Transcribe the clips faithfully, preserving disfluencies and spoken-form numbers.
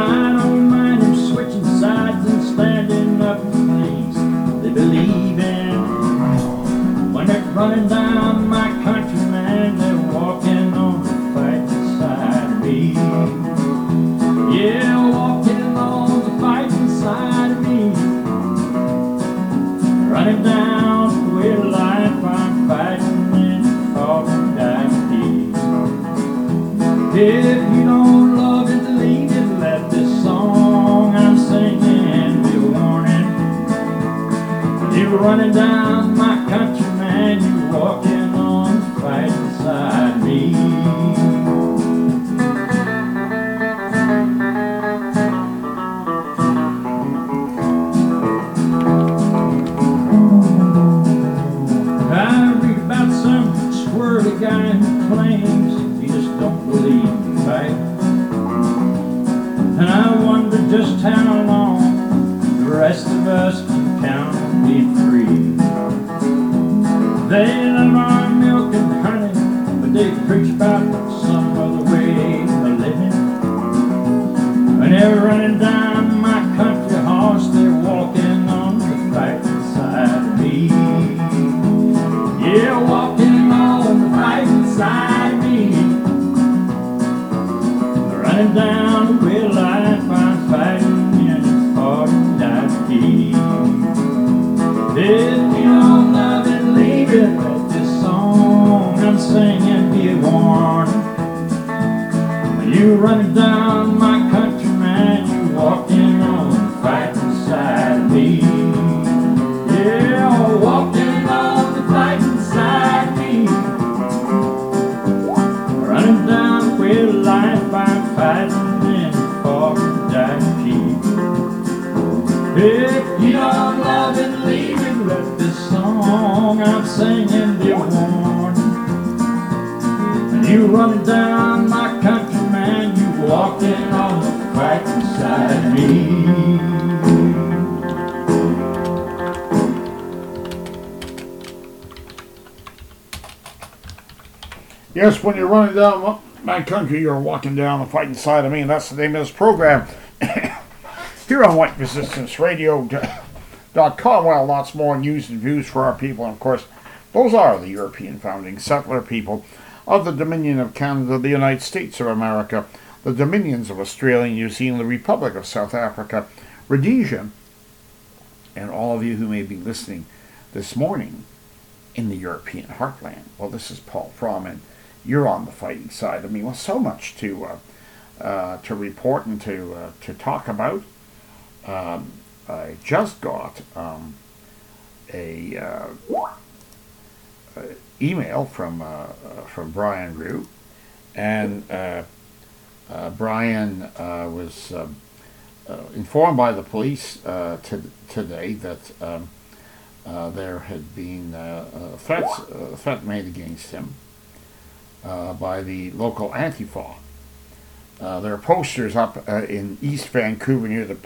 I don't mind them switching sides and standing up for things they believe in. When they're running down my country, man, they're walking on the fighting side of me. Yeah, walking on the fighting side of me. Running down the way of life, I'm fighting and falling down deep. If you don't love it, leave it, let this song I'm singing be a warning. You're running down my country, man, you're walking on the fighting side of me. I read about some squirrely guy who claims he just don't believe in fight. And I wonder just how long the rest of us can count on being free. They love our milk and honey, but they preach about some other way of living. When they're running down my country horse, they're walking on the fighting side of me. Yeah, walking on the fighting side of me. Running down the way of life, I'm fighting and falling down deep. If you don't love it, leave it, let this song I'm singing be a warning. When you're running down my country, man, you're walking on the fighting side of me. Yeah, walking on the fighting side of me. Running down the way of life, I'm fighting and falling down deep. If you don't love it, leave it, let this song I'm singing be a warning. And you running down my country, man, you walking on the fighting side of me. Yes, when you're running down my country, you're walking down the fighting side of me, and that's the name of this program. Here on white resistance radio dot com, well, lots more news and views for our people. And of course, those are the European founding settler people of the Dominion of Canada, the United States of America, the Dominions of Australia, New Zealand, the Republic of South Africa, Rhodesia, and all of you who may be listening this morning in the European heartland. Well, this is Paul Fromm, and you're on the fighting side of me. Well, so much to uh, uh, to report and to uh, to talk about. Um, I just got um, a uh, uh, email from uh, uh, from Brian Rue, and uh, uh, Brian uh, was uh, uh, informed by the police uh, to, today that um, uh, there had been uh, uh, threats uh, threat made against him uh, by the local Antifa. Uh, there are posters up uh, in East Vancouver near the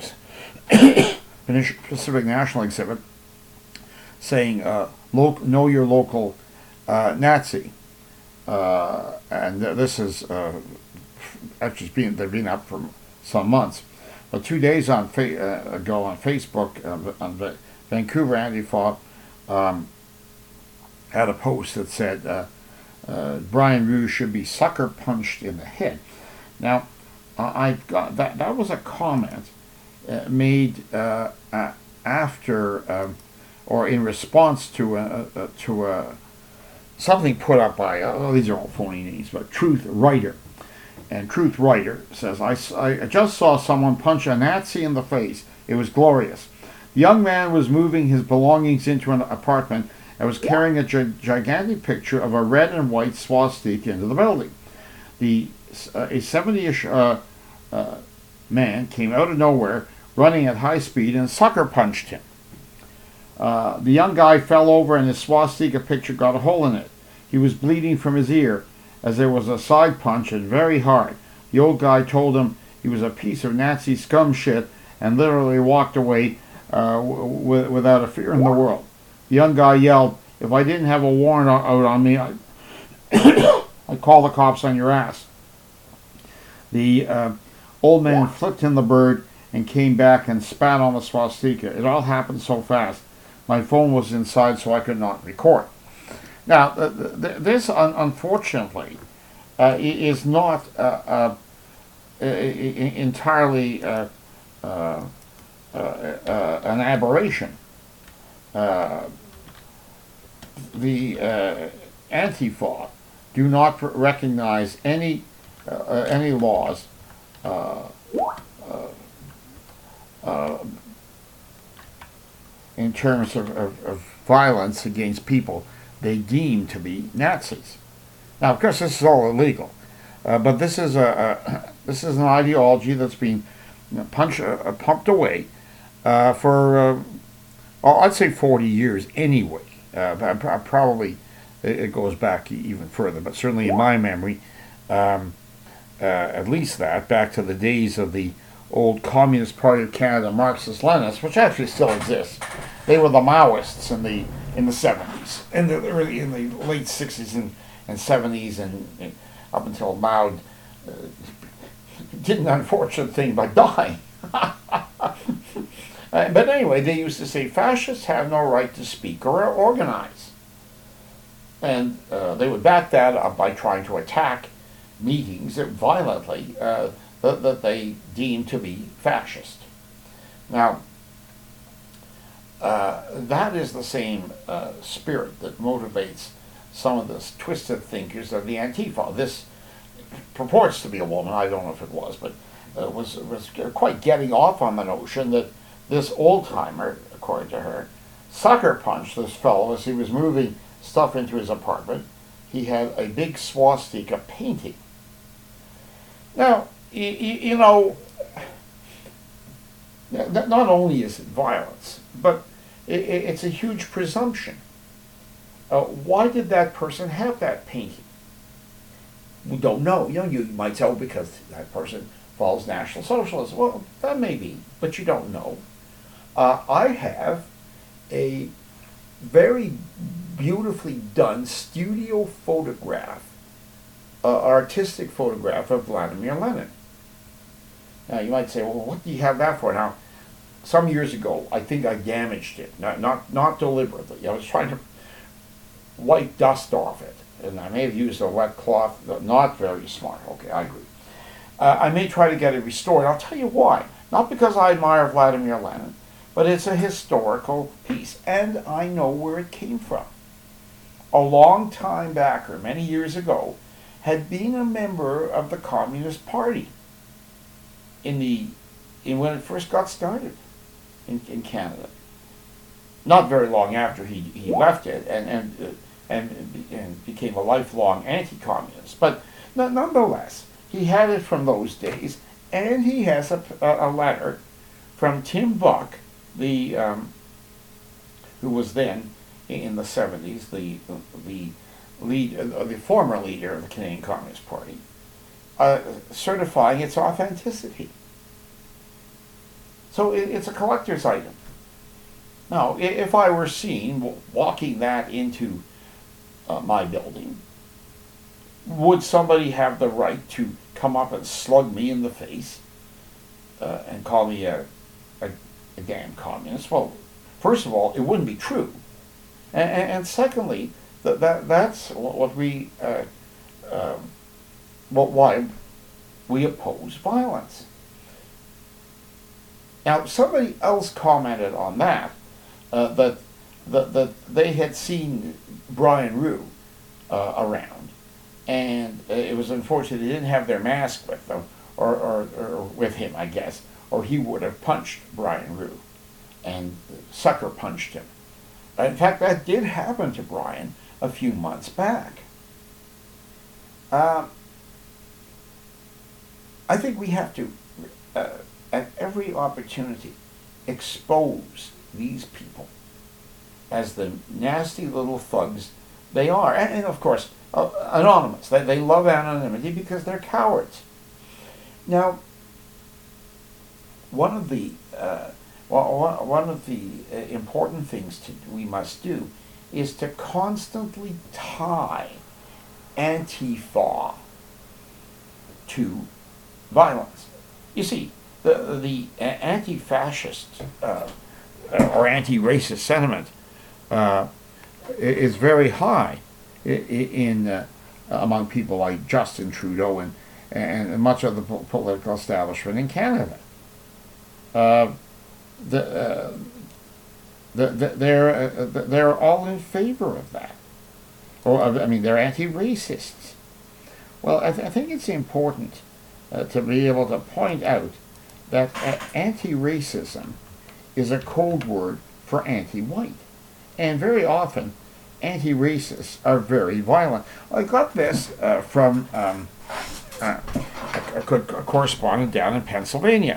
Pacific National Exhibit saying, uh, lo- know your local uh, Nazi. Uh, and th- this is uh, actually been, they've been up for some months. But two days on fa- uh, ago on Facebook, uh, on Va- Vancouver Antifa um, had a post that said, uh, uh, Brian Rue should be sucker punched in the head. Now, uh, I got that. That was a comment uh, made uh, uh, after um, or in response to a, a, to a, something put up by. Uh, oh, these are all phony names, but Truth Writer. And Truth Writer says, I, I just saw someone punch a Nazi in the face. It was glorious. The young man was moving his belongings into an apartment and was carrying a gi- gigantic picture of a red and white swastika into the building. The uh, a seventy-ish uh, uh, man came out of nowhere, running at high speed, and sucker punched him. Uh, the young guy fell over, and his swastika picture got a hole in it. He was bleeding from his ear, as there was a side punch and very hard. The old guy told him he was a piece of Nazi scum shit and literally walked away uh, w- without a fear in the world. The young guy yelled, "If I didn't have a warrant out on me, I'd, I'd call the cops on your ass." The uh, Old man flipped him the bird and came back and spat on the swastika. It all happened so fast. My phone was inside, so I could not record. Now, th- th- this, un- unfortunately, uh, is not uh, uh, entirely uh, uh, uh, uh, an aberration. Uh, the uh, Antifa do not recognize any uh, any laws uh, uh, uh, in terms of, of, of violence against people they deem to be Nazis. Now, of course, this is all illegal, uh, but this is a, a this is an ideology that's been you know, punched, uh, pumped away uh, for uh, well, I'd say forty years anyway. Uh, probably it goes back even further, but certainly in my memory, um, uh, at least that back to the days of the old Communist Party of Canada, Marxist-Leninists, which actually still exists. They were the Maoists in the in the seventies, in the early in the late sixties and, and seventies, and, and up until Mao uh, did an unfortunate thing by dying. Uh, but anyway, they used to say fascists have no right to speak or organize. And uh, they would back that up by trying to attack meetings violently uh, that, that they deemed to be fascist. Now, uh, that is the same uh, spirit that motivates some of the twisted thinkers of the Antifa. This purports to be a woman, I don't know if it was, but uh, was, was quite getting off on the notion that this old-timer, according to her, sucker punched this fellow as he was moving stuff into his apartment. He had a big swastika painting. Now, you, you know, not only is it violence, but it's a huge presumption. Uh, why did that person have that painting? We don't know. You know, you might say, oh, because that person follows National Socialism. Well, that may be, but you don't know. Uh, I have a very beautifully done studio photograph, uh, artistic photograph of Vladimir Lenin. Now you might say, well, what do you have that for? Now, some years ago, I think I damaged it, not not not deliberately. I was trying to wipe dust off it, and I may have used a wet cloth. Not very smart. Okay, I agree. Uh, I may try to get it restored. I'll tell you why. Not because I admire Vladimir Lenin, but it's a historical piece, and I know where it came from. A long time backer, many years ago, had been a member of the Communist Party in the in when it first got started in, in Canada. Not very long after he, he left it and and, uh, and and became a lifelong anti-communist, but nonetheless, he had it from those days, and he has a, a letter from Tim Buck, the um, who was then in the seventies the the lead uh, the former leader of the Canadian Communist Party, uh, certifying its authenticity. So it, it's a collector's item. Now, if I were seen walking that into uh, my building, would somebody have the right to come up and slug me in the face uh, and call me a, a a damn communist? Well, first of all, it wouldn't be true, and, and, and secondly, that, that that's what we, uh, uh, what why we oppose violence. Now, somebody else commented on that uh, that, that that they had seen Brian Rue uh, around, and uh, it was unfortunate they didn't have their mask with them or, or, or with him, I guess, or he would have punched Brian Rue and sucker punched him. In fact, that did happen to Brian a few months back. Uh, I think we have to, uh, at every opportunity, expose these people as the nasty little thugs they are. And, and of course, uh, anonymous. They, they love anonymity because they're cowards. Now, one of the uh, well, one of the uh, important things to, we must do is to constantly tie Antifa to violence. You see, the, the anti-fascist uh, or anti-racist sentiment uh, is very high in uh, among people like Justin Trudeau and, and much of the political establishment in Canada. Uh, the, uh, the, the, they're, uh, they're all in favor of that. Or, I mean, they're anti-racists. Well, I, th- I think it's important uh, to be able to point out that uh, anti-racism is a code word for anti-white. And very often, anti-racists are very violent. I got this uh, from um, uh, a, a, a correspondent down in Pennsylvania.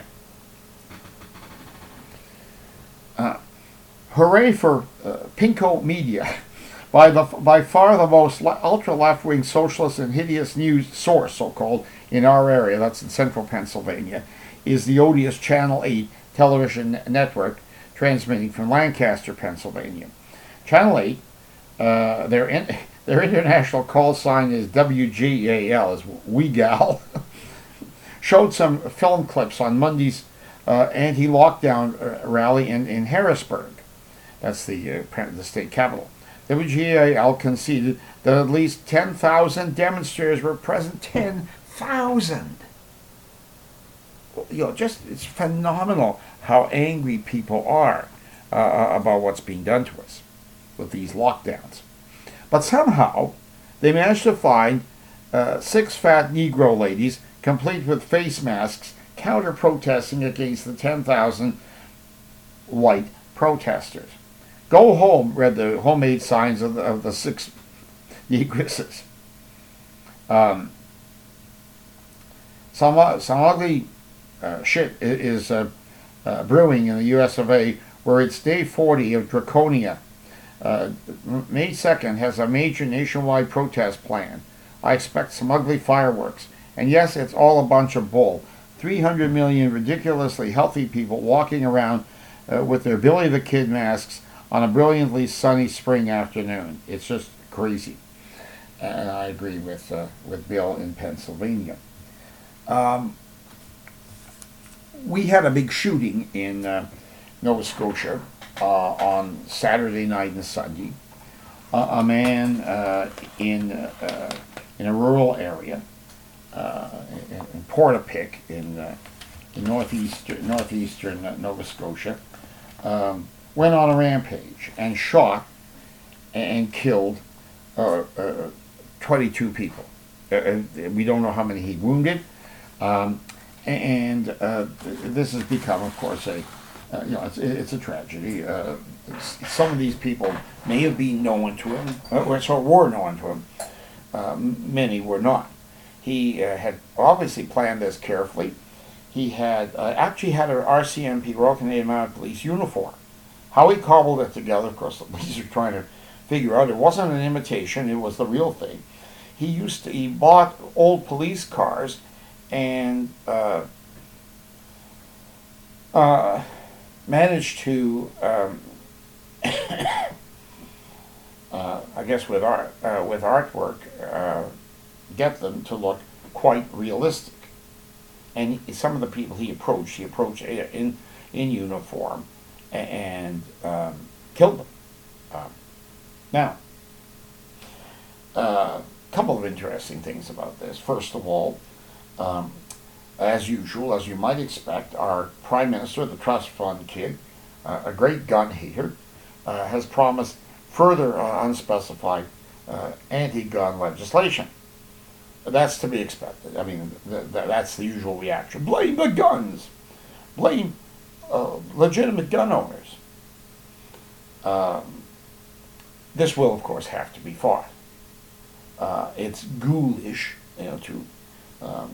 Uh, hooray for uh, Pinko Media. By, the, by far the most le- ultra-left-wing socialist and hideous news source, so-called, in our area, that's in central Pennsylvania, is the odious Channel eight television network transmitting from Lancaster, Pennsylvania. Channel eight, uh, their, in, their international call sign is W G A L, is WeGal, showed some film clips on Monday's uh, anti-lockdown uh, rally in, in Harrisburg. That's the, uh, the state capital. W G A L conceded that at least ten thousand demonstrators were present. ten thousand! You know, just, it's phenomenal how angry people are uh, about what's being done to us with these lockdowns. But somehow, they managed to find uh, six fat Negro ladies, complete with face masks, counter-protesting against the ten thousand white protesters. Go home, read the homemade signs of the, of the six negresses. Um, some, some ugly uh, shit is uh, uh, brewing in the U S of A, where it's day forty of Draconia. Uh, May second has a major nationwide protest plan. I expect some ugly fireworks. And yes, it's all a bunch of bull. three hundred million ridiculously healthy people walking around uh, with their Billy the Kid masks on a brilliantly sunny spring afternoon. It's just crazy. And I agree with uh, with Bill in Pennsylvania. Um, we had a big shooting in uh, Nova Scotia uh, on Saturday night and Sunday. Uh, a man uh, in uh, in a rural area uh, in, in Portapique in, uh, in northeastern northeastern Nova Scotia. Um, went on a rampage and shot and killed uh, uh, twenty-two people. Uh, we don't know how many he wounded, um, and uh, this has become, of course, a uh, you know it's, it's a tragedy. Uh, some of these people may have been known to him, or so were known to him. Uh, many were not. He uh, had obviously planned this carefully. He had uh, actually had an R C M P, Royal Canadian Mounted Police uniform. How he cobbled it together, of course, the police are trying to figure out. It wasn't an imitation; it was the real thing. He used to. He bought old police cars, and uh, uh, managed to, um, uh, I guess, with art, uh, with artwork, uh, get them to look quite realistic. And he, some of the people he approached, he approached in in uniform, and um, killed them. Um, now, a uh, couple of interesting things about this. First of all, um, as usual, as you might expect, our Prime Minister, the Trust Fund kid, uh, a great gun hater, uh, has promised further uh, unspecified uh, anti-gun legislation. That's to be expected. I mean, th- th- that's the usual reaction. Blame the guns. Blame uh, legitimate gun owners. Um, this will, of course, have to be fought. Uh, it's ghoulish, you know, to um,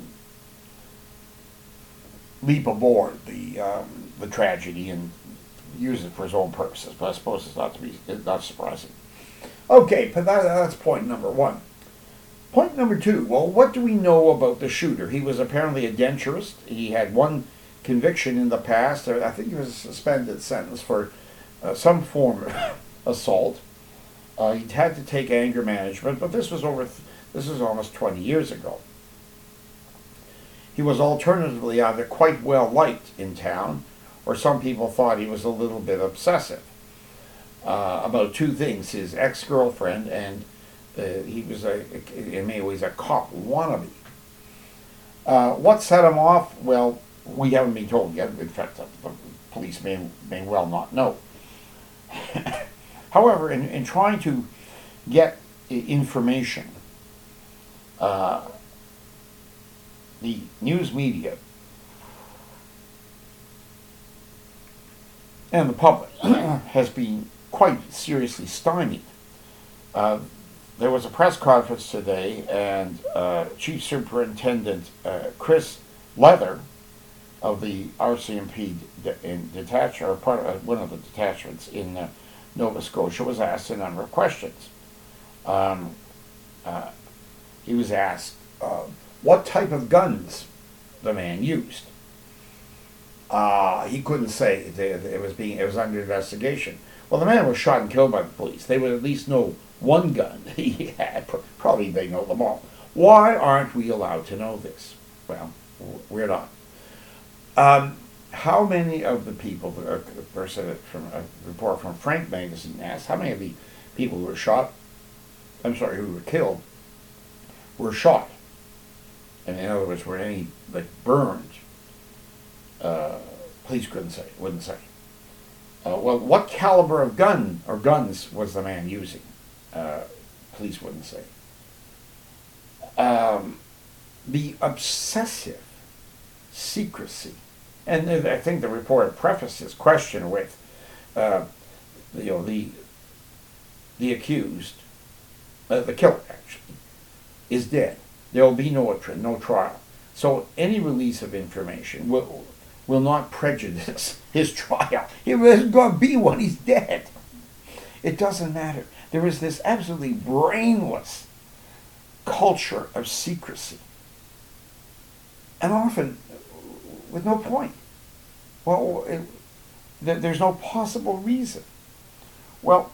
leap aboard the um, the tragedy and use it for his own purposes. But I suppose it's not to be it's not surprising. Okay, but that, that's point number one. Point number two, well, what do we know about the shooter? He was apparently a denturist. He had one conviction in the past. I think he was a suspended sentence for uh, some form of assault. Uh, he had to take anger management, but this was over, th- this was almost twenty years ago. He was alternatively either quite well liked in town, or some people thought he was a little bit obsessive uh, about two things: his ex-girlfriend, and uh, he was a, in many ways, a cop wannabe. Uh, what set him off? Well, we haven't been told yet. In fact, the police may may well not know. However, in, in trying to get information, uh, the news media and the public has been quite seriously stymied. Uh, there was a press conference today, and uh, Chief Superintendent uh, Chris Leather of the R C M P de- in detach or part of uh, one of the detachments in uh, Nova Scotia was asked a number of questions. Um, uh, he was asked uh, what type of guns the man used. Uh, he couldn't say. It was being it was under investigation. Well, the man was shot and killed by the police. They would at least know one gun he had. Probably they know them all. Why aren't we allowed to know this? Well, we're not. Um, how many of the people, a person from a report from Frank Magazine asked, how many of the people who were shot, I'm sorry, who were killed, were shot? And in other words, were any like burned? Uh, police couldn't say, wouldn't say. Uh, well, what caliber of gun or guns was the man using? Uh, police wouldn't say. Um, the obsessive secrecy, and I think the reporter prefaced his question with, uh, you know, the the accused, uh, the killer actually, is dead. There will be no no trial. So any release of information will will not prejudice his trial. He isn't going to be one. He's dead. It doesn't matter. There is this absolutely brainless culture of secrecy, and often with no point. Well, it, th- there's no possible reason. Well,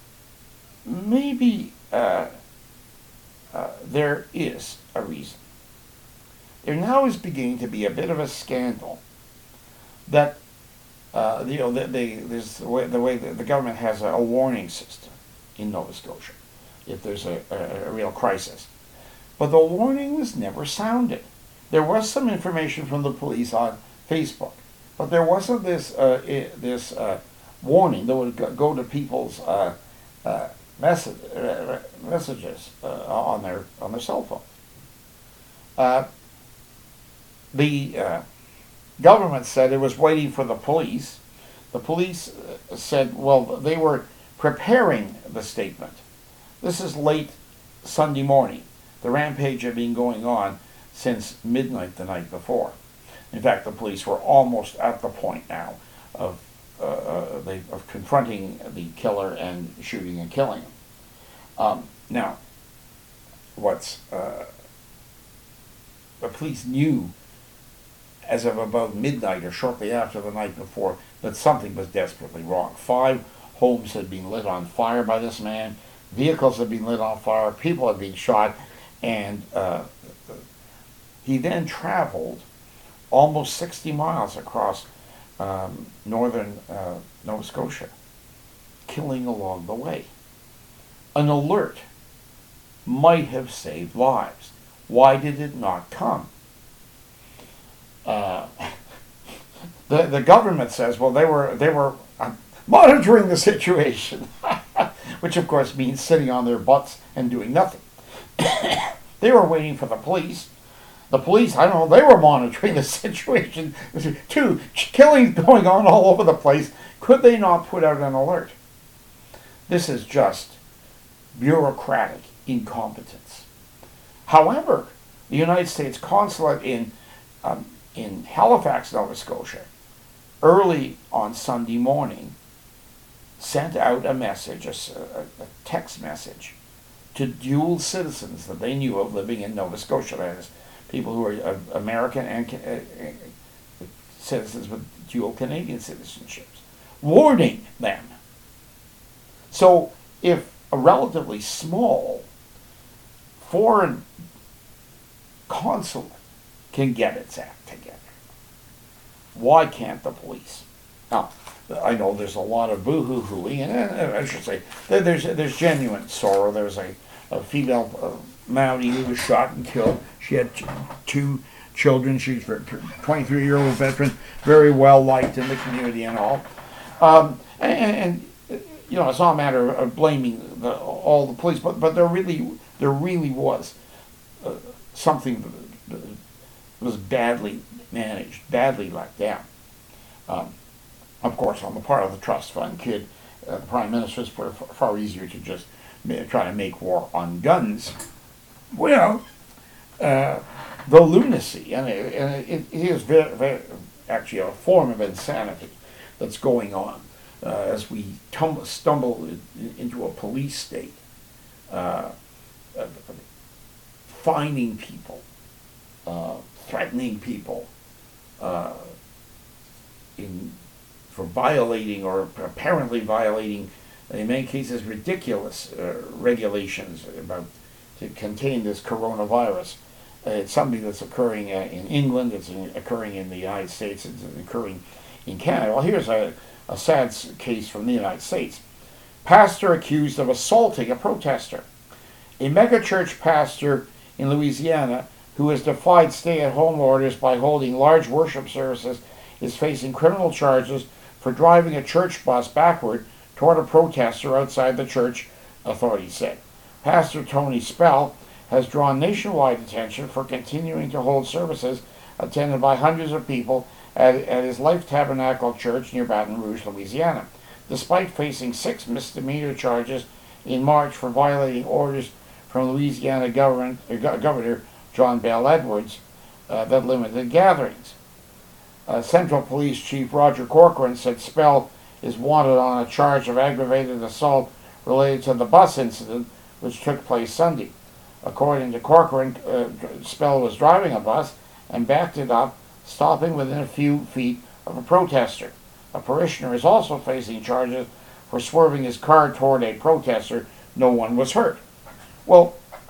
maybe uh, uh, there is a reason. There now is beginning to be a bit of a scandal that uh, you know the, the, there's the way, the way the, the government has a, a warning system in Nova Scotia if there's a, a, a real crisis, but the warning was never sounded. There was some information from the police on Facebook, but there wasn't this uh, I, this uh, warning that would go, go to people's uh, uh, message, uh, messages uh, on their on their cell phone. Uh, the uh, government said it was waiting for the police. The police uh, said, well, they were preparing the statement. This is late Sunday morning. The rampage had been going on since midnight the night before. In fact, the police were almost at the point now of uh, uh, they, of confronting the killer and shooting and killing him. Um, now, what's uh, the police knew as of about midnight or shortly after the night before that something was desperately wrong. Five homes had been lit on fire by this man. Vehicles had been lit on fire. People had been shot, and uh, he then traveled almost sixty miles across um, northern uh, Nova Scotia, killing along the way. An alert might have saved lives. Why did it not come? Uh, the the government says, well, they were they were uh, monitoring the situation, which of course means sitting on their butts and doing nothing. They were waiting for the police. The police, I don't know, they were monitoring the situation. Two killings going on all over the place. Could they not put out an alert? This is just bureaucratic incompetence. However, the United States consulate in um, in Halifax, Nova Scotia, early on Sunday morning, sent out a message, a, a text message, to dual citizens that they knew of living in Nova Scotia. That is, people who are uh, American and uh, citizens with dual Canadian citizenships, warning them. So if a relatively small foreign consulate can get its act together. Why can't the police? Now, I know there's a lot of boo-hoo-hooing, and uh, I should say there's there's genuine sorrow. There was a, a female uh, Mountie who was shot and killed. She had t- two children. She's a twenty-three-year-old veteran, very well liked in the community and all. Um, and, and you know, it's not a matter of blaming the, all the police, but but there really there really was uh, something that was badly managed, badly let down. Um, Of course, on the part of the trust fund kid, uh, the prime minister, it's far, far easier to just try to make war on guns. Well, uh, the lunacy, and it, and it, it is very, very, actually a form of insanity that's going on uh, as we tum- stumble into a police state, uh, uh, fining people, uh, threatening people, uh, in for violating or apparently violating, in many cases, ridiculous uh, regulations about to contain this coronavirus. Uh, it's something that's occurring uh, in England, it's in, occurring in the United States, it's occurring in Canada. Well, here's a, a sad case from the United States. Pastor accused of assaulting a protester. A megachurch pastor in Louisiana who has defied stay-at-home orders by holding large worship services is facing criminal charges for driving a church bus backward toward a protester outside the church, authorities said. Pastor Tony Spell has drawn nationwide attention for continuing to hold services attended by hundreds of people at, at his Life Tabernacle Church near Baton Rouge, Louisiana, despite facing six misdemeanor charges in March for violating orders from Louisiana government, uh, Governor John Bell Edwards uh, that limited gatherings. Uh, Central Police Chief Roger Corcoran said Spell is wanted on a charge of aggravated assault related to the bus incident which took place Sunday. According to Corcoran, uh, Spell was driving a bus and backed it up, stopping within a few feet of a protester. A parishioner is also facing charges for swerving his car toward a protester. No one was hurt. Well,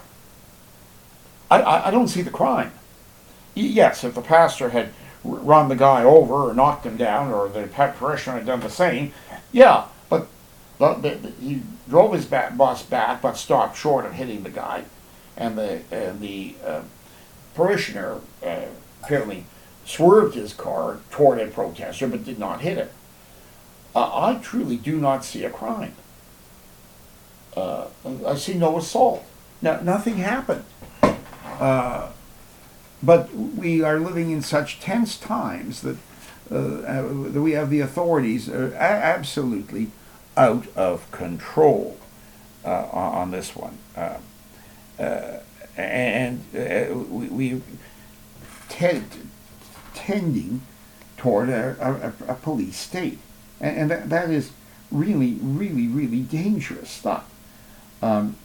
I, I, I don't see the crime. Yes, if the pastor had run the guy over or knocked him down, or the parishioner had done the same, yeah, but the, the, the, he drove his back, bus back, but stopped short of hitting the guy, and the uh, the uh, parishioner uh, apparently swerved his car toward a protester, but did not hit him. Uh, I truly do not see a crime. Uh, I see no assault. No, nothing happened. Uh, But we are living in such tense times that, uh, uh, that we have the authorities are a- absolutely out of control uh, on this one. Uh, uh, and uh, we, we tend tending toward a, a, a police state. And, and that, that is really, really, really dangerous stuff. Um,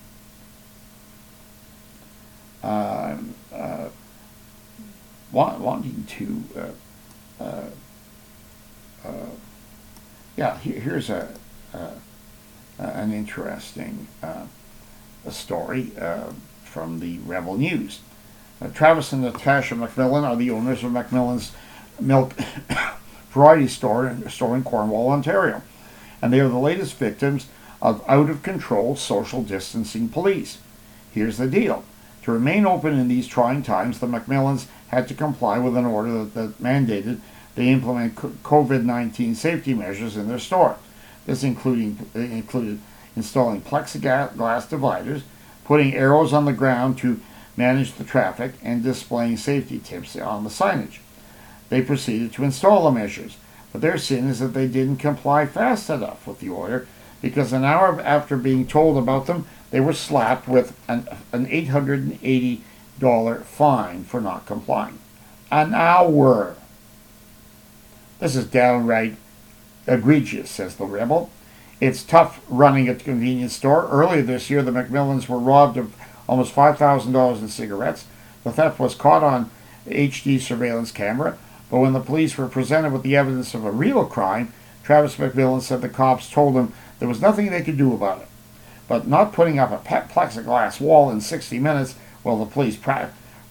um, uh, Want, wanting to, uh, uh, uh, yeah, here, here's a, uh, an interesting uh, a story uh, from the Rebel News. Uh, Travis and Natasha McMillan are the owners of McMillan's Milk Variety Store in, store in Cornwall, Ontario, and they are the latest victims of out-of-control social distancing police. Here's the deal. To remain open in these trying times, the McMillans had to comply with an order that, that mandated they implement COVID nineteen safety measures in their store. This including, included installing plexiglass dividers, putting arrows on the ground to manage the traffic, and displaying safety tips on the signage. They proceeded to install the measures, but their sin is that they didn't comply fast enough with the order, because an hour after being told about them, they were slapped with an, an eight hundred eighty dollars fine for not complying. An hour. This is downright egregious, says the Rebel. It's tough running a convenience store. Earlier this year, the McMillans were robbed of almost five thousand dollars in cigarettes. The theft was caught on H D surveillance camera, but when the police were presented with the evidence of a real crime, Travis McMillan said the cops told him there was nothing they could do about it. But not putting up a plexiglass wall in sixty minutes, well, the police pra-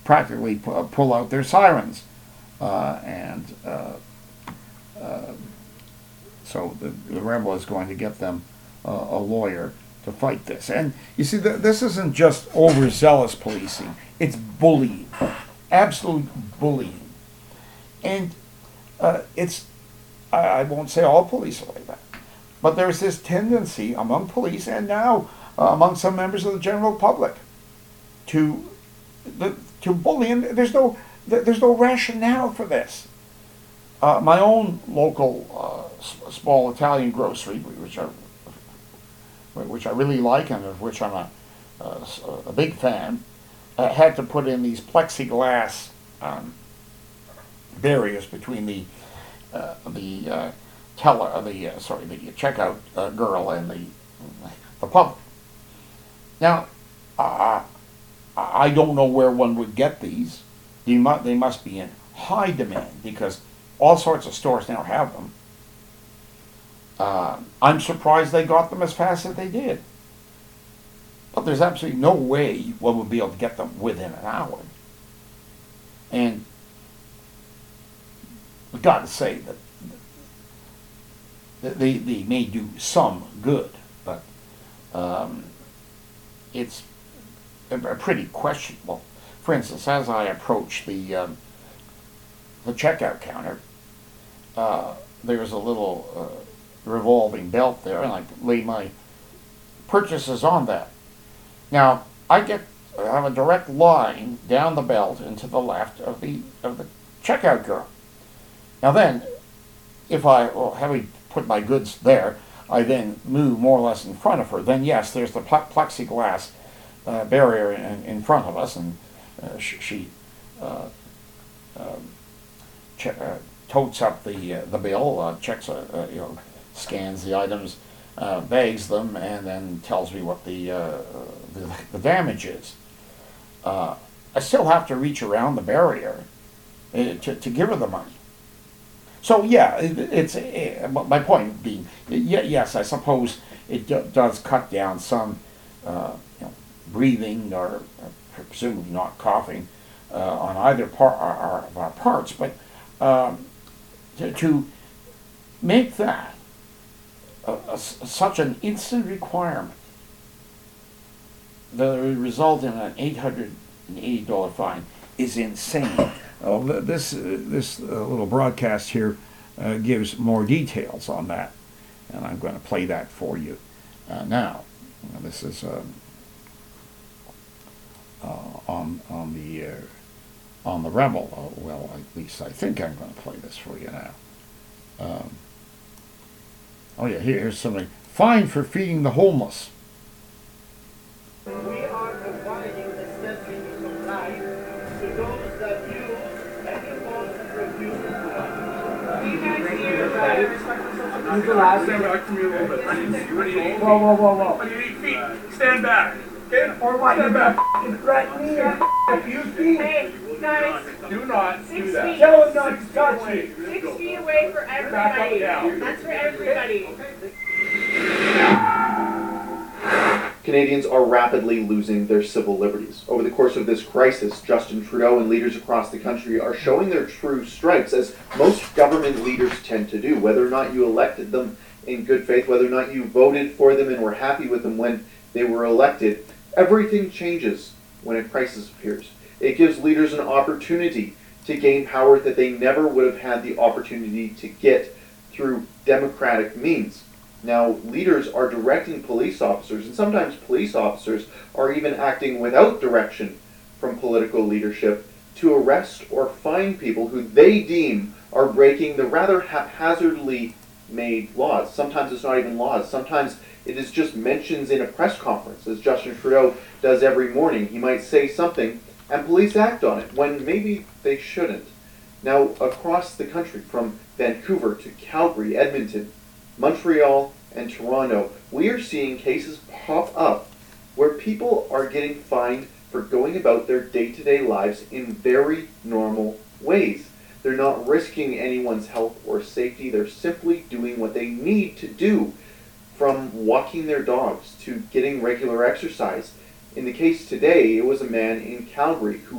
practically pu- pull out their sirens. Uh, and uh, uh, so the, the rebel is going to get them uh, a lawyer to fight this. And you see, th- this isn't just overzealous policing, it's bullying, absolute bullying. And uh, it's, I, I won't say all police are like that, but there's this tendency among police and now uh, among some members of the general public to the, to bully, and there's no there's no rationale for this. Uh, my own local uh, small Italian grocery, which I which I really like and of which I'm a a, a big fan, uh, had to put in these plexiglass um, barriers between the uh, the uh, teller, the uh, sorry, the checkout uh, girl and the the public. Now, uh, I don't know where one would get these. They must, they must be in high demand because all sorts of stores now have them. Uh, I'm surprised they got them as fast as they did. But there's absolutely no way one would be able to get them within an hour. And we've got to say that they, they may do some good, but um, it's pretty questionable. For instance, as I approach the um, the checkout counter, uh, there's a little uh, revolving belt there, and I lay my purchases on that. Now I get I have a direct line down the belt and to the left of the of the checkout girl. Now then, if I well, having put my goods there, I then move more or less in front of her. Then yes, there's the plexiglass uh, barrier in, in front of us, and uh, she, she uh, um, che- uh, totes up the uh, the bill, uh, checks, uh, uh, you know, scans the items, uh, bags them, and then tells me what the uh, the, the damage is. Uh, I still have to reach around the barrier uh, to to give her the money. So yeah, it, it's uh, my point being, yeah, yes, I suppose it do, does cut down some, uh, you know, breathing or uh, presumably not coughing uh, on either part of our parts, but um, to, to make that a, a, such an instant requirement that it would result in an eight hundred eighty dollars fine is insane. Uh, this uh, this uh, little broadcast here uh, gives more details on that, and I'm going to play that for you uh, now. Uh, this is um, uh, on on the uh, on the Rebel. Uh, well, at least I think I'm going to play this for you now. Um, oh yeah, here, here's something. Fine for feeding the homeless. We are providing necessity supplies to those that you and your boss refuse to provide. You guys here for Use the last Stand name. back from me a little bit. I need to see what do you need. Whoa, whoa, whoa, whoa. What do you need? Feet. Stand back. Okay? Or what? Stand You back. f***ing threaten me and abuse me? Hey, guys. Do not Six do that. feet. Tell him not to touch me. Six feet away for everybody. Back up now. That's for everybody. Canadians are rapidly losing their civil liberties. Over the course of this crisis, Justin Trudeau and leaders across the country are showing their true stripes, as most government leaders tend to do. Whether or not you elected them in good faith, whether or not you voted for them and were happy with them when they were elected, everything changes when a crisis appears. It gives leaders an opportunity to gain power that they never would have had the opportunity to get through democratic means. Now, leaders are directing police officers, and sometimes police officers are even acting without direction from political leadership to arrest or fine people who they deem are breaking the rather haphazardly made laws. Sometimes it's not even laws. Sometimes it is just mentions in a press conference, as Justin Trudeau does every morning. He might say something, and police act on it, when maybe they shouldn't. Now, across the country, from Vancouver to Calgary, Edmonton, Montreal, and Toronto, we are seeing cases pop up where people are getting fined for going about their day-to-day lives in very normal ways. They're not risking anyone's health or safety. They're simply doing what they need to do, from walking their dogs to getting regular exercise. In the case today, it was a man in Calgary who was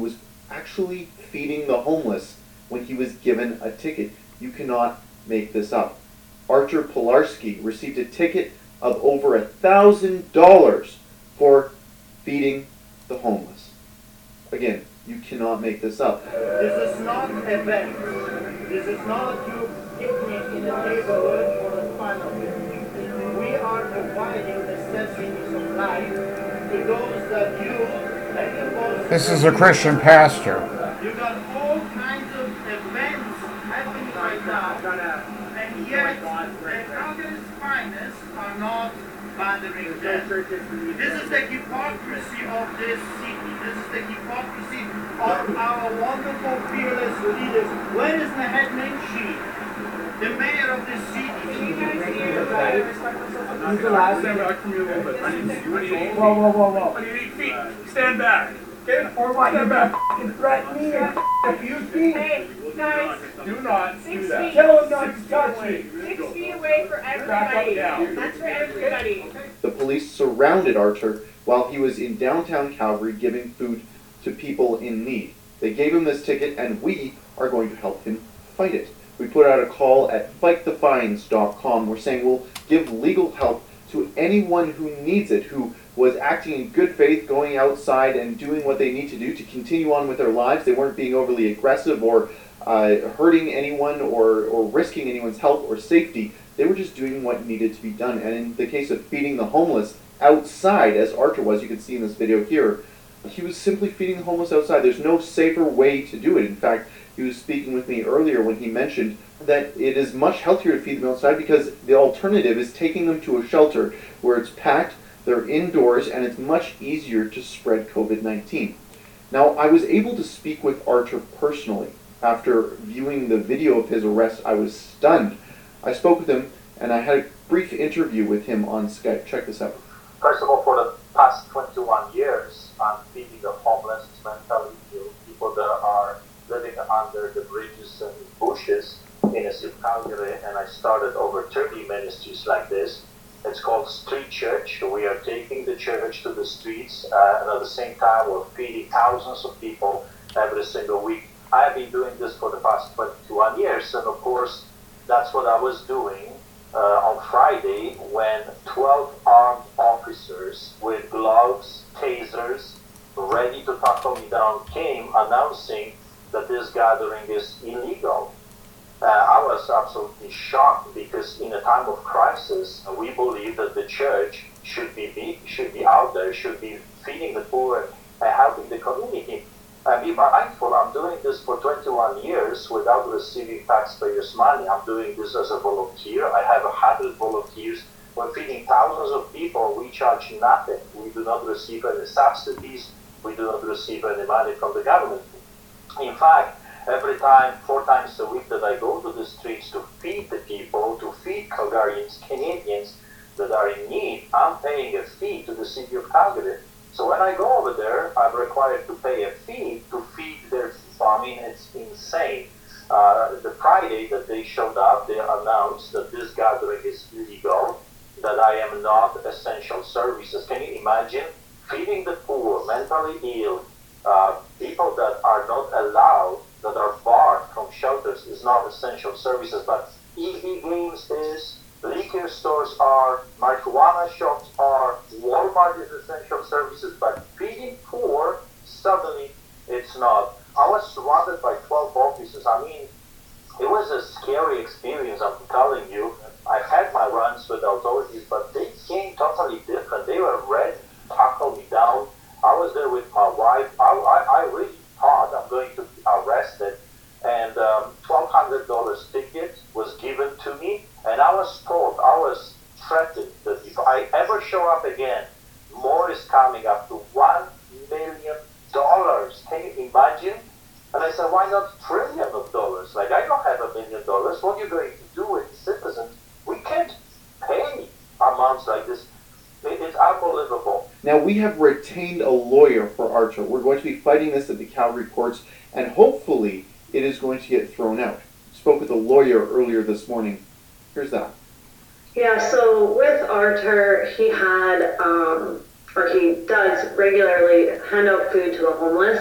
actually feeding the homeless when he was given a ticket. You cannot make this up. Artur Pilarski received a ticket of over a thousand dollars for feeding the homeless. Again, you cannot make this up. This is not an event. This is not you picnic in the neighborhood for the fun of it. We are providing necessities of life to those that you and the most. This is a Christian pastor. You got all kinds of events happening right now, and yet the Calgary's finest are not bothering them. This is the hypocrisy of this city. This is the hypocrisy of our wonderful, fearless leaders. Where is the headman sheet? The mayor of this city. You guys hear about it? Who's the last? Stand back from me a little bit. I need to see what you need. Whoa, whoa, whoa, whoa. I need eight feet. Stand back. Okay? Or what, you're Stand back. gonna threaten me and abuse me? Hey, guys, Do not do six that. feet. Tell him not to touch me. Six feet away for everybody. down. That's for everybody. The police surrounded Artur while he was in downtown Calgary giving food to people in need. They gave him this ticket, and we are going to help him fight it. We put out a call at fight the fines dot com. We're saying we'll give legal help to anyone who needs it, who was acting in good faith, going outside and doing what they need to do to continue on with their lives. They weren't being overly aggressive or uh, hurting anyone or, or risking anyone's health or safety. They were just doing what needed to be done. And in the case of feeding the homeless outside, as Artur was, you can see in this video here, he was simply feeding the homeless outside. There's no safer way to do it. In fact, he was speaking with me earlier when he mentioned that it is much healthier to feed them outside because the alternative is taking them to a shelter where it's packed, they're indoors, and it's much easier to spread COVID nineteen. Now, I was able to speak with Artur personally. After viewing the video of his arrest, I was stunned. I spoke with him, and I had a brief interview with him on Skype. Check this out. First of all, for the past twenty-one years, I'm feeding the homeless, mentally ill people that are living under the bridges and bushes in a city of Calgary, and I started over thirty ministries like this. It's called Street Church. We are taking the church to the streets, uh, and at the same time, we're feeding thousands of people every single week. I have been doing this for the past twenty-one years, and of course, that's what I was doing uh, on Friday when twelve armed officers with gloves, tasers, ready to tackle me down came announcing that this gathering is illegal. Uh, I was absolutely shocked because in a time of crisis, we believe that the church should be, be should be out there, should be feeding the poor and helping the community. And be mindful, I'm doing this for twenty-one years without receiving taxpayers' money. I'm doing this as a volunteer. I have a hundred volunteers. We're feeding thousands of people. We charge nothing. We do not receive any subsidies. We do not receive any money from the government. In fact, every time, four times a week that I go to the streets to feed the people, to feed Calgarians, Canadians that are in need, I'm paying a fee to the city of Calgary. So when I go over there, I'm required to pay a fee to feed their people. I mean, it's insane. Uh, the Friday that they showed up, they announced that this gathering is illegal, that I am not essential services. Can you imagine feeding the poor, mentally ill, uh, people that are not allowed, that are barred from shelters is not essential services, but E V games is, liquor stores are, marijuana shops are, Walmart is essential services, but feeding poor, suddenly it's not. I was surrounded by twelve officers. I mean, it was a scary experience, I'm telling you. I had my runs with authorities, but they came totally different. They were ready to tackle me down. I was there with my wife. I, I, I really thought I'm going to be arrested. And um, twelve hundred dollars ticket was given to me. And I was told, I was threatened that if I ever show up again, more is coming up to one million dollars. Can you imagine? And I said, why not trillion of dollars? Like, I don't have a million dollars. What are you going to do with citizens? We can't pay amounts like this. It, it's unbelievable. Now, we have retained a lawyer for Artur. We're going to be fighting this at the Calgary courts, and hopefully it is going to get thrown out. Spoke with a lawyer earlier this morning. Here's that. Yeah, so with Artur, he had, um, or he does regularly hand out food to the homeless.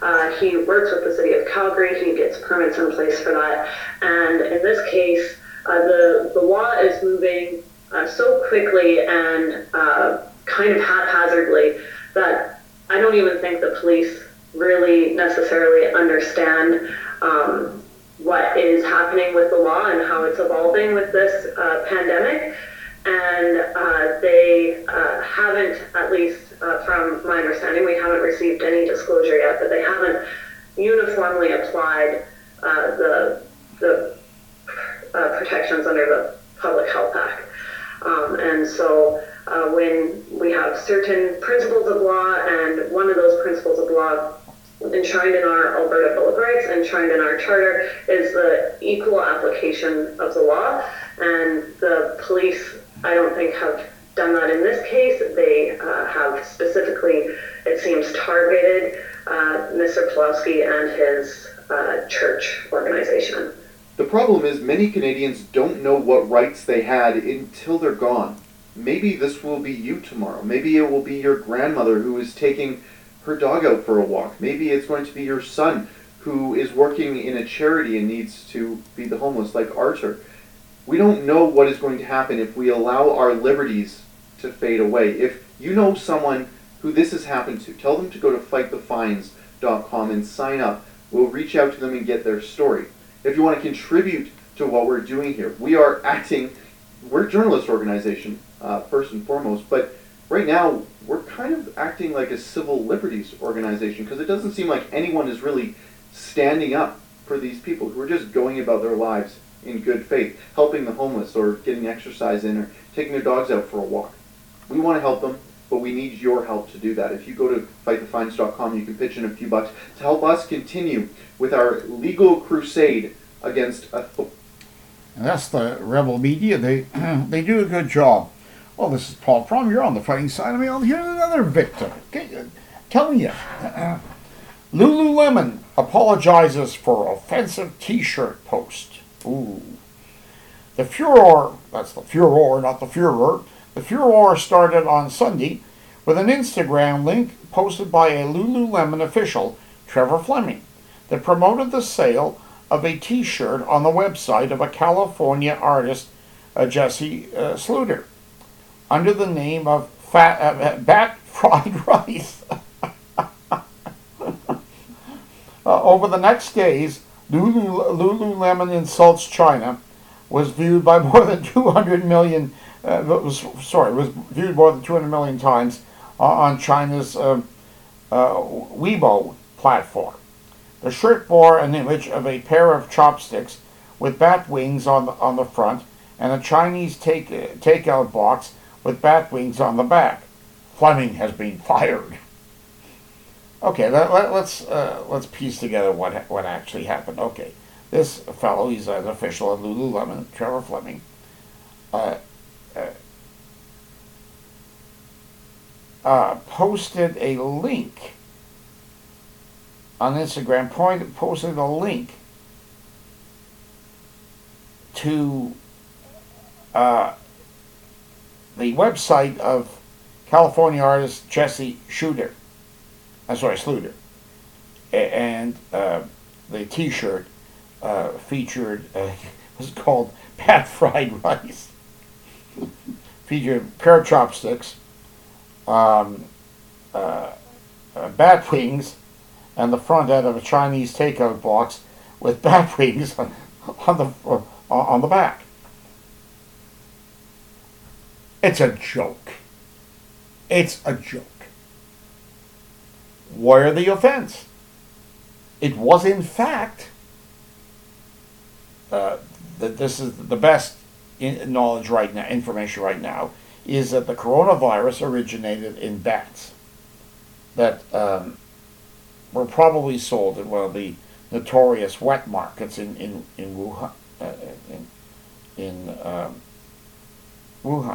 Uh, he works with the city of Calgary. He gets permits in place for that. And in this case, uh, the, the law is moving uh, so quickly and uh, kind of haphazardly that I don't even think the police really necessarily understand um, what is happening with the law and how it's evolving with this uh, pandemic. And uh, they uh, haven't, at least uh, from my understanding, we haven't received any disclosure yet, but they haven't uniformly applied uh, the, the uh, protections under the Public Health Act. Um, and so uh, when we have certain principles of law, and one of those principles of law enshrined in our Alberta Bill of Rights, enshrined in our charter, is the equal application of the law. And the police, I don't think, have done that in this case. They uh, have specifically, it seems, targeted uh, Mister Pawlowski and his uh, church organization. The problem is many Canadians don't know what rights they had until they're gone. Maybe this will be you tomorrow. Maybe it will be your grandmother who is taking her dog out for a walk. Maybe it's going to be your son who is working in a charity and needs to feed the homeless, like Arthur. We don't know what is going to happen if we allow our liberties to fade away. If you know someone who this has happened to, tell them to go to fight the fines dot com and sign up. We'll reach out to them and get their story. If you want to contribute to what we're doing here, we are acting, we're a journalist organization, uh, first and foremost, but right now we're kind of acting like a civil liberties organization, because it doesn't seem like anyone is really standing up for these people who are just going about their lives in good faith, helping the homeless or getting exercise in or taking their dogs out for a walk. We want to help them, but we need your help to do that. If you go to fight the fines dot com, you can pitch in a few bucks to help us continue with our legal crusade against a... And that's the Rebel Media. They they do a good job. Well, this is Paul Prom. You're on the fighting side of me. Well, here's another victim. Okay, telling you. Lululemon apologizes for offensive T-shirt post. Ooh. The furor, that's the furor, not the furor. The furor started on Sunday with an Instagram link posted by a Lululemon official, Trevor Fleming, that promoted the sale of a T-shirt on the website of a California artist, uh, Jesse uh, Sluder, under the name of Fat, uh, Bat Fried Rice. uh, over the next days, Lulu, Lululemon Insults China was viewed by more than two hundred million, uh, was, sorry, was viewed more than two hundred million times uh, on China's uh, uh, Weibo platform. The shirt bore an image of a pair of chopsticks with bat wings on the, on the front and a Chinese take, uh, takeout box with bat wings on the back. Fleming has been fired. Okay, let, let, let's uh, let's piece together what what actually happened. Okay, this fellow, he's an official at Lululemon, Trevor Fleming, uh, uh, uh, posted a link on Instagram, point, posted a link to uh, the website of California artist Jesse Sluder. I'm sorry, Sluder. And uh, the T-shirt uh, featured, uh, was called Pat Fried Rice. Featured a pair of chopsticks, um, uh, uh, bat wings, and the front end of a Chinese takeout box with bat wings on, on the uh, on the back. It's a joke. It's a joke. Where the offense? It was in fact, uh, that this is the best in knowledge right now, information right now, is that the coronavirus originated in bats that um, were probably sold at one of the notorious wet markets in in in Wuhan. Uh, in in um, Wuhan.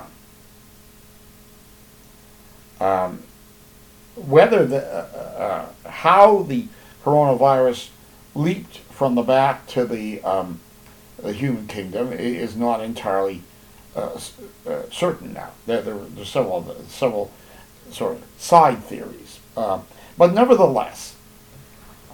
Um, whether the uh, uh, how the coronavirus leaped from the bat to the um, the human kingdom is not entirely uh, uh, certain now. There, there, there's several several sort of side theories, uh, but nevertheless,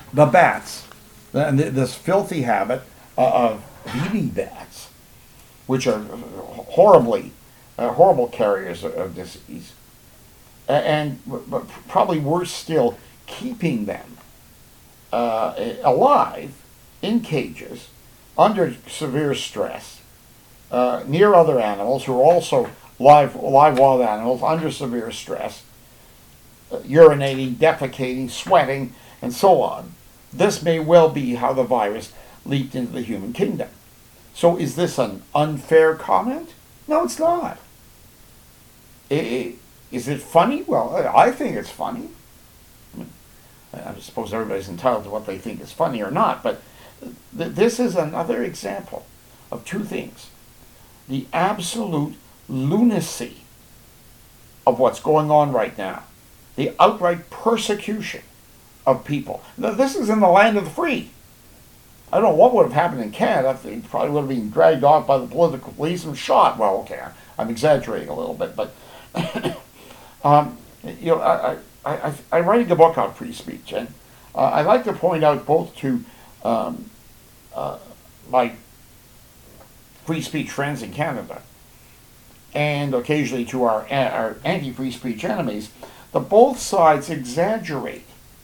the bats, and this filthy habit of B B bats, which are horribly, uh, horrible carriers of, of disease, and but probably worse still, keeping them uh, alive in cages under severe stress uh, near other animals who are also live, live wild animals under severe stress, uh, urinating, defecating, sweating, and so on. This may well be how the virus leaped into the human kingdom. So is this an unfair comment? No, it's not. Is it funny? Well, I think it's funny. I mean, I suppose everybody's entitled to what they think is funny or not, but th- this is another example of two things. The absolute lunacy of what's going on right now. The outright persecution of people. Now, this is in the land of the free. I don't know what would have happened in Canada. They probably would have been dragged off by the political police and shot. Well, okay, I'm exaggerating a little bit, but um, you know, I, I, I, I write a book on free speech, and uh, I like to point out both to um, uh, my free speech friends in Canada and occasionally to our, our anti-free speech enemies that both sides exaggerate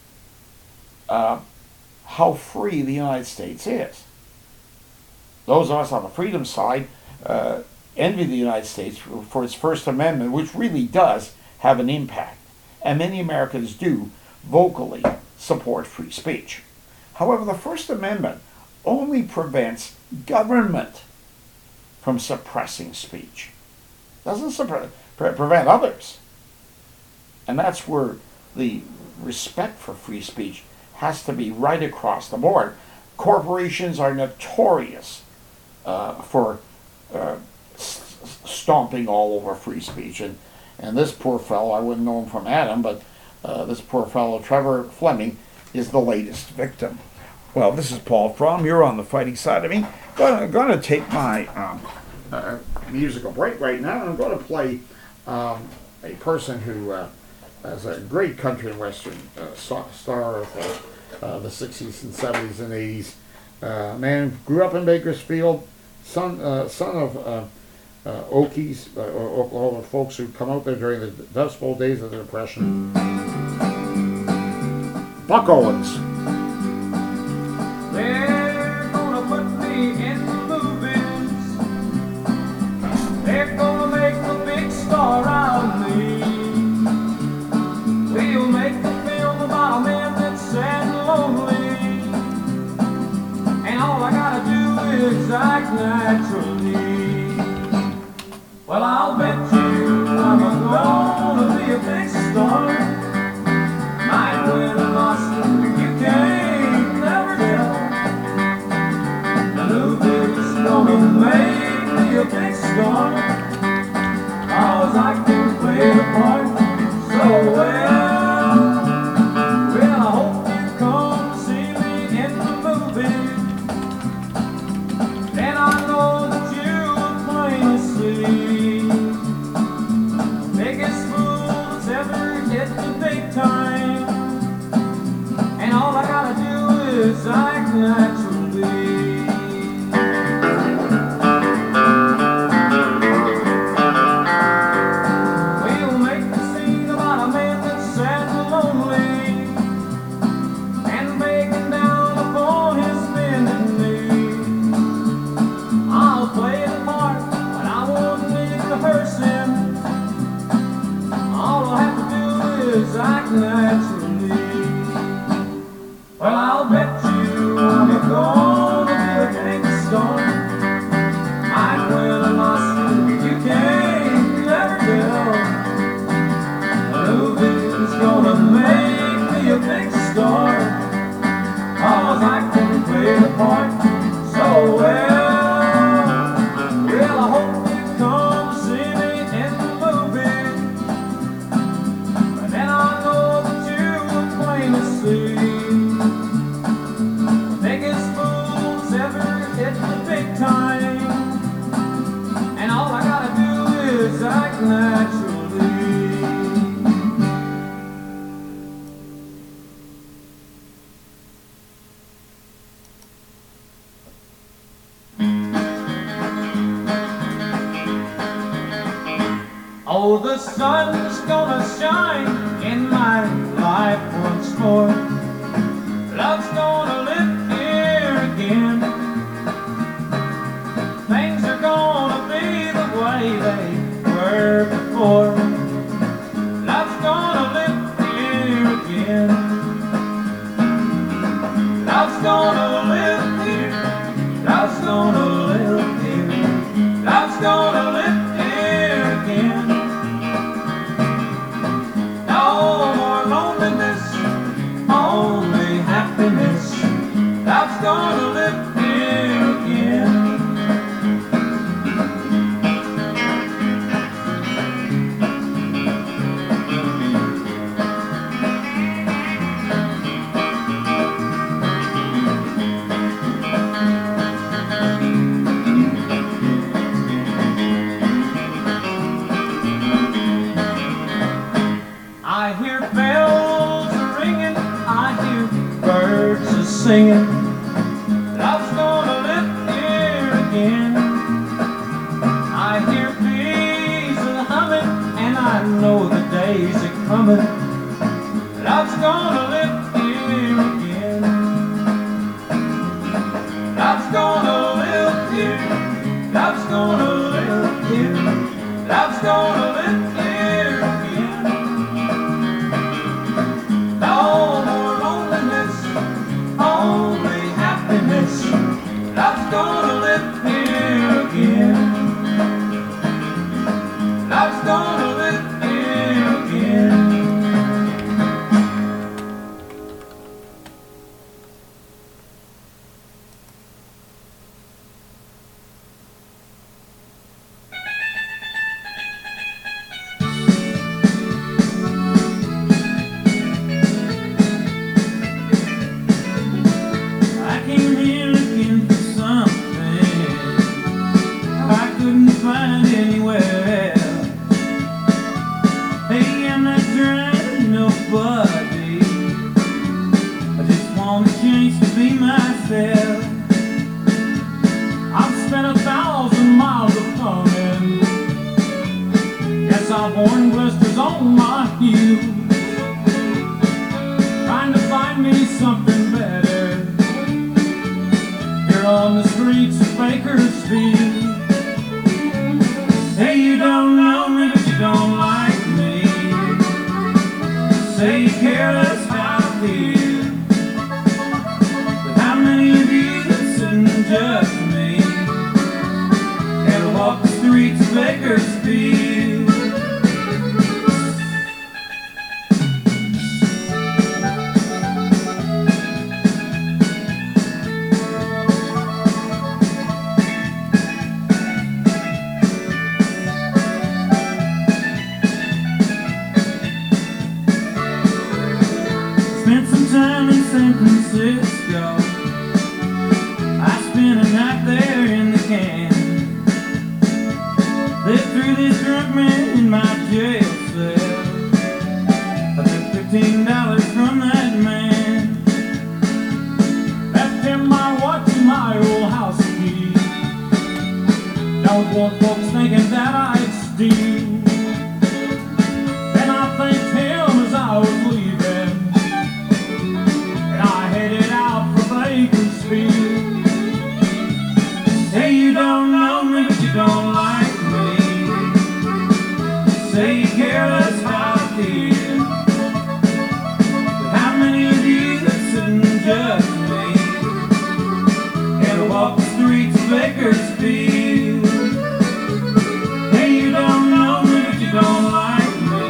uh, how free the United States is. Those of us on the freedom side uh, envy the United States for its First Amendment, which really does have an impact. And many Americans do vocally support free speech. However, the First Amendment only prevents government from suppressing speech. It doesn't suppre- pre- prevent others. And that's where the respect for free speech has to be right across the board. Corporations are notorious uh, for uh, st- stomping all over free speech. And, and this poor fellow, I wouldn't know him from Adam, but uh, this poor fellow, Trevor Fleming, is the latest victim. Well, this is Paul Fromm. You're on the fighting side of me. I'm going to take my um, uh, musical break right now, and I'm going to play um, a person who uh, is a great country and western uh, star of uh, uh, the sixties and seventies and eighties. Uh, man grew up in Bakersfield, son uh, son of uh, uh, Okies, uh, Oklahoma folks who come out there during the Dust Bowl days of the Depression. Buck Owens. They're gonna put me in the movies. They're gonna make a big star out of me. We'll make a film about a man that's sad and lonely, and all I gotta do is act naturally. Well, I'll bet you I'm gonna be a big star. Might win an Oscar, you can't never tell. The movie's gonna make me a big star, 'cause I can play the part so well. Well, I hope you come to see me in the movie, and I know that you will plainly see the biggest fool that's ever hit the big time, and all I gotta do is act naturally. We'll make the scene about a man that's sad and lonely, and begging down upon his bended knee. I'll play the part, but I won't need to rehearse him. All I have to do is act naturally. Well, I'll bet you I'm gonna be a big star. Might win an Oscar, you can't never tell. The movie's gonna make me a big star, 'cause I can play the part so well. Well, I hope you come to see me in the movie, and then I know that you will plainly see the biggest fools ever hit the big time, and all I gotta do is act naturally. Oh, the sun's gonna shine in my life once more. Love's gonna live here again. Things are gonna be the way they were before. Love's gonna live here again. Love's gonna live here. Love's gonna live here. Love's gonna live here again. No more loneliness, only happiness. Love's gonna live here again. I hear bells ringing, I hear birds a singing. Love's gonna live here again. I hear bees a humming, and I know the days are coming. Love's gonna live here again. Love's gonna live here. Love's gonna live here. Love's gonna live here again. No more loneliness, only happiness. Love's gonna live here again. Love's gonna live here again. I came here looking for something I couldn't find anywhere else. Hey, I'm not trying to nobody, I just want a chance to be myself. I've spent a thousand miles of coming, guess I've worn blisters on my heel, trying to find me something better here on the streets of Bakersfield. Hey, you don't know me, but you don't like me. Say you care less how I feel, but how many of you that sit and judge me ever walk the streets of Bakersfield? Spent some time in San Francisco. I spent a night there in the can. They threw this drunk man in my jail cell. I took fifteen dollars from that man, left him my watch and my old house key. Don't want folks thinking that I'd steal. Then I thanked him as I was leaving, and I headed out for Bakersfield. Hey, you don't know me, but you don't like me. Say you care less how I feel, but how many of you that sit and judge me ever walk the streets of Bakersfield? Hey, you don't know me, but you don't like me.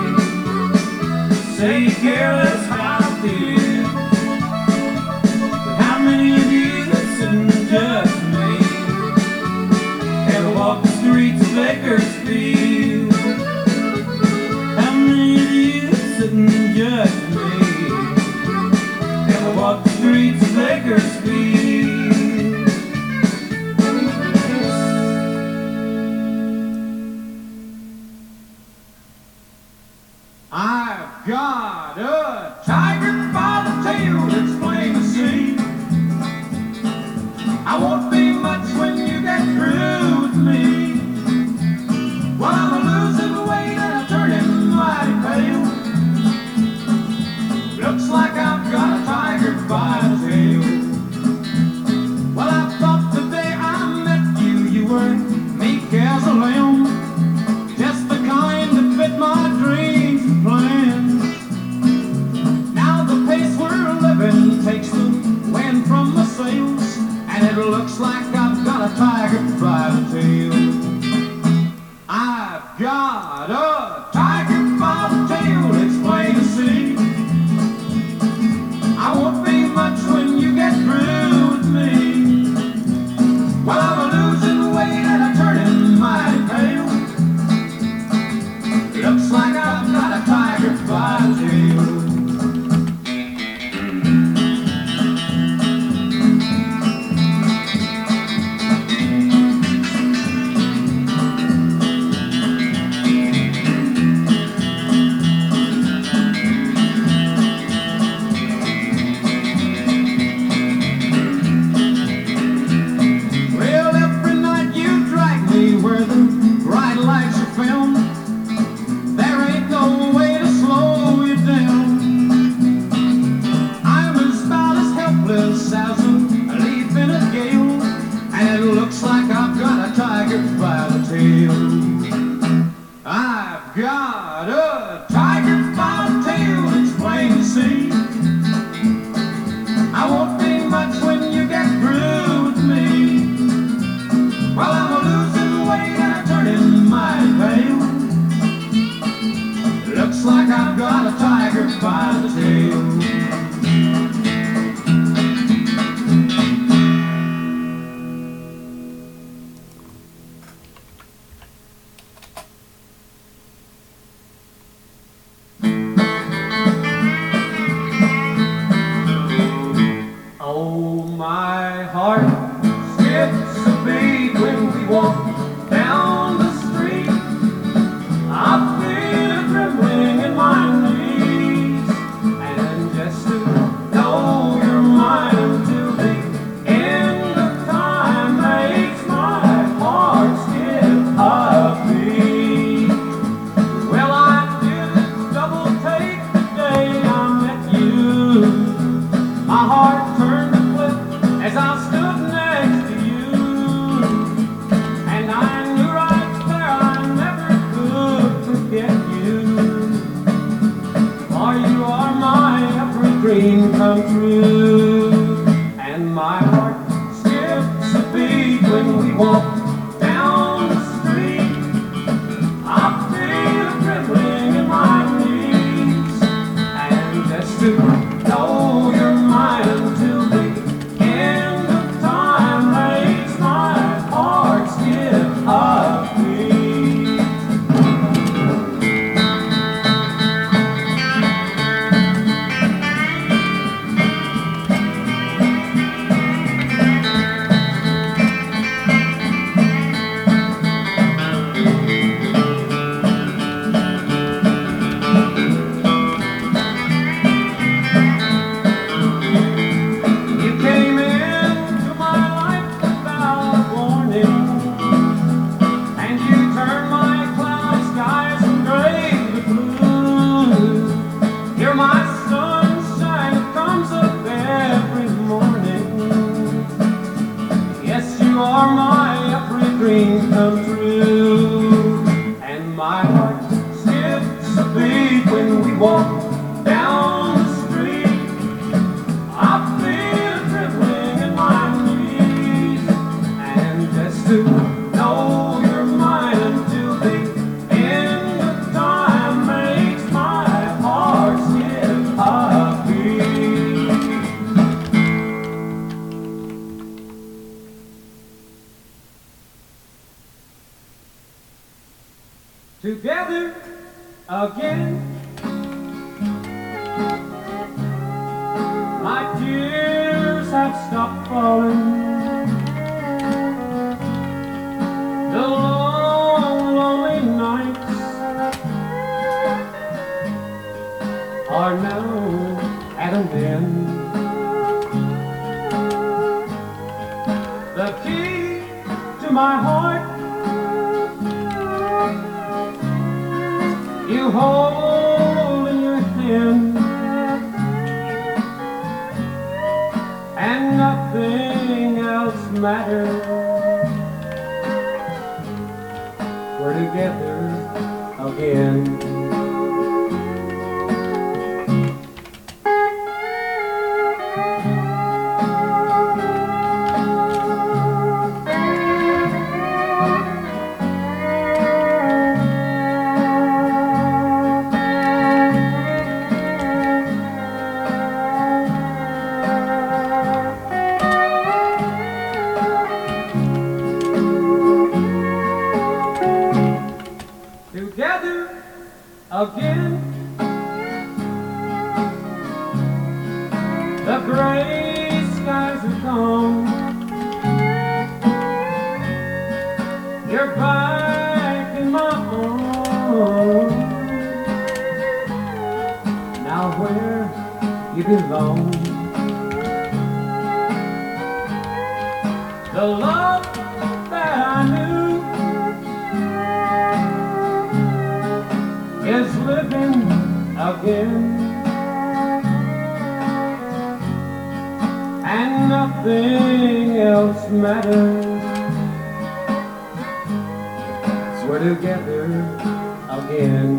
Say you care less how I feel, but how many of you that sit and judge me ever walk the streets of Bakersfield? How many of you that sit and judge me ever walk the streets of Bakersfield? I've got a tiger by the tail that's plain to see. I won't be much when you get through with me. Well, I'm losing weight tail. I've got a tiger by the tail, it's plain to see. I won't be much when you get through with me. While I'm losing weight and I'm turning mighty pale. Looks like I've got a tiger by the tail. Oh, my heart skips a beat when we walk down the street. I feel a trembling in my knees, and just to know you're mine until the end of time makes my heart skip a beat. Well, I did a double take the day I met you. My heart turned to flip as I stood next to you, and I knew right there I never could forget you. For you are my every dream come true, and my heart skips a beat when we walk down the street. I feel a trembling in my knees, and just to know you're mine until the end of time makes my heart skip a beat. You came into my life without warning, and you turned my cloudy skies from gray to blue. You're my sunshine that comes up every morning. Yes, you are my every dream come true, and my heart skips a beat when we walk down the street. I feel a trembling in my knees, and just to know you're mine until the end of time makes my heart skip a beat. Together again. My tears have stopped falling. The long, lonely nights are now at an end. The key to my heart you hold in your hand, and nothing else matters. We're together again. Together again. The gray skies are gone. You're back in my arms. Now where you belong. The love that I knew is living again, and nothing else matters. we're together again.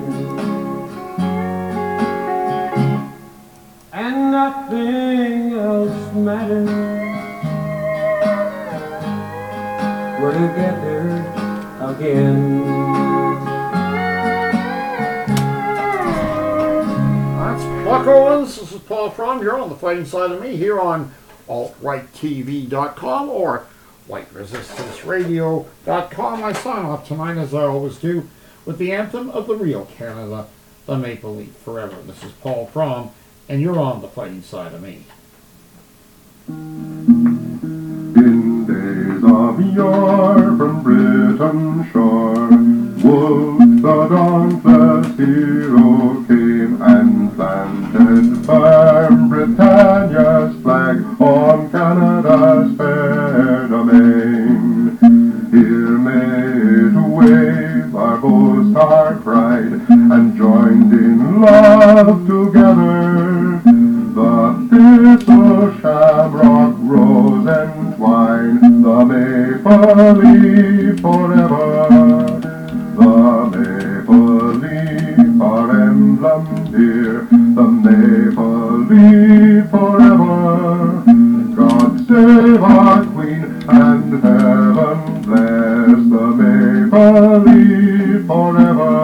And nothing else matters. We're together again. That's Buck Owens. This is Paul Fromm. You're on the fighting side of me here on alt right T V dot com or white resistance radio dot com. I sign off tonight, as I always do, with the anthem of the real Canada, the Maple Leaf Forever. This is Paul Fromm, and you're on the fighting side of me. In days of yore from Britain's shore, Wolfe the dauntless hero came and planted firm Britannia's flag on Canada's fair domain. Here may it wave our boast, our pride, and joined in love together. The thistle, shamrock, rose, and twine, the maple leaf forever. The maple leaf, our emblem dear, the maple leaf forever. God save our Queen, and heaven bless the maple leaf forever.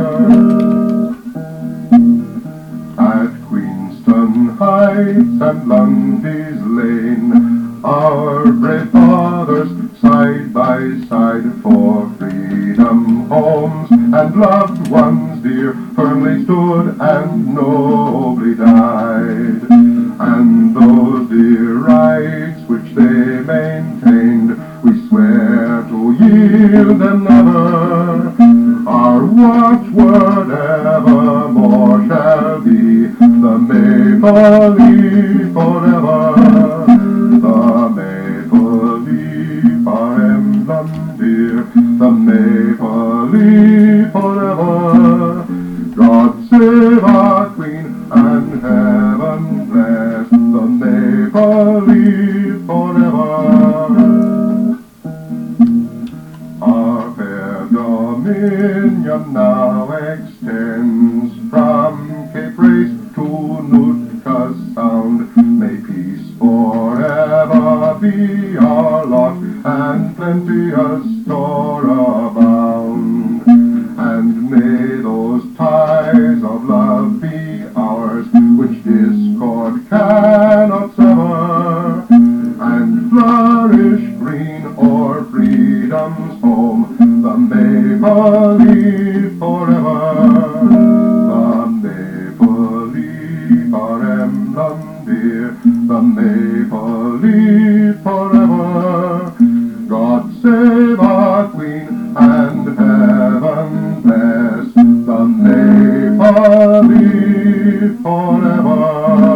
At Queenston Heights and Lundy's Lane, our brave fathers side by side for freedom, homes, and loved ones dear firmly stood and nobly died. And those dear rights which they maintained, we swear to yield them never. Our watchword evermore shall be the maple leaf forever. The maple leaf, our emblem dear, the maple leaf forever. God save our Queen, and heaven bless the maple leaf forever. Our fair dominion now extends from Cape Race to Nootka Sound. May peace forever be our lot, and plenteous store abound. And may those ties of love be ours, which discord cannot sever, and flourish green o'er freedom's home, the maple leaf forever. The maple leaf, our emblem dear, the maple leaf forever. God save our Queen, and heaven bless the maple leaf forever.